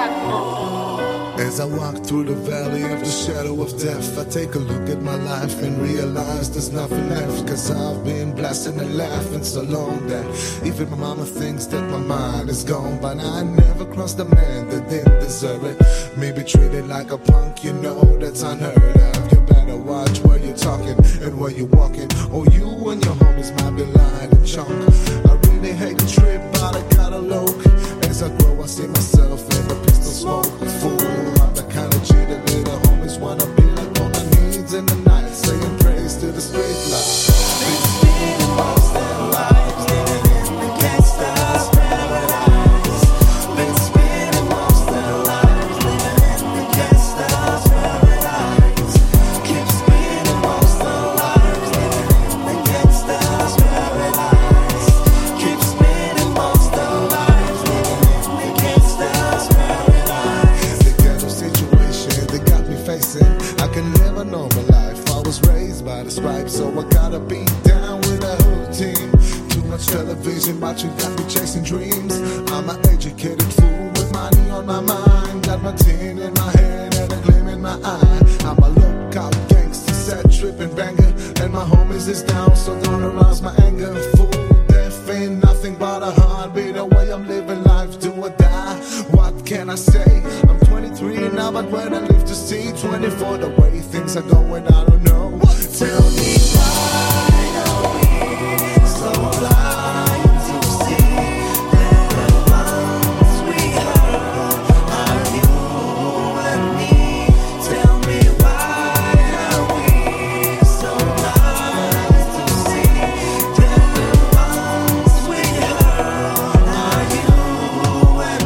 As I walk through the valley of the shadow of death, I take a look at my life and realize there's nothing left. Cause I've been blasting and laughing so long that even my mama thinks that my mind is gone. But I never crossed a man that didn't deserve it. Maybe treated like a punk, you know that's unheard of. You better watch where you're talking and where you're walking, or you and your homies might be lying in chunk. I really hate the trip, but I gotta look. As I grow, I see myself in the pistol smoke. Fool, I'm the kind of G that little homies wanna be like on my knees in the night, saying praise to the street light. Been spending most their lives living in the gangsta's paradise. Been spending most their lives living in the gangsta's paradise. Keep spending most their lives living in the gangsta's paradise. Keep spending most their lives living in the gangsta's paradise. The ghetto situation that got me facing, I can never know my life. I was raised by the stripes, so I gotta be down with the whole team. Too much television watching got me chasing dreams. I'm an educated fool with money on my mind. Got my tin in my head and a gleam in my eye. I'm a lookout gangster, sad tripping banger, and my homies is down, so don't arouse my anger. Fool, death ain't nothing but a heartbeat. The way I'm living life, do or die. What can I say? I'm 23 now, but when I live to see 24, the way things are going, I don't know. Tell me why are we so blind to see that the ones we hurt are you and me? Tell me why are we so blind to see that the ones we hurt are you and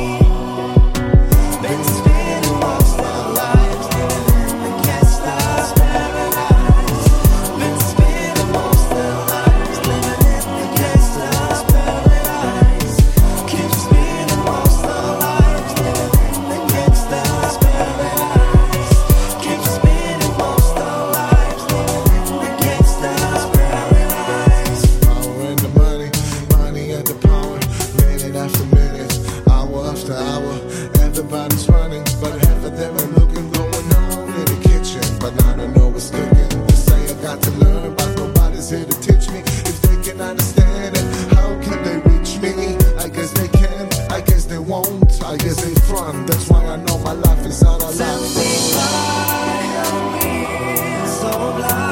me? Been spending most our lives living in the gangsta's paradise. Been spending most their lives living in the gangsta's paradise. Keep spending most their lives living in the gangsta's paradise. Keep spending most their lives living in the gangsta's paradise. Power and the money, money and the power. Minute after minute, hour after hour. Everybody's running, but half of them are looking, going on in the kitchen. But I don't know what's cooking. They say I got to learn, but nobody's here to teach me. If they can understand it, how can they reach me? I guess they can, I guess they won't, I guess they front. That's why I know my life is out of Tell line. me why are we so blind?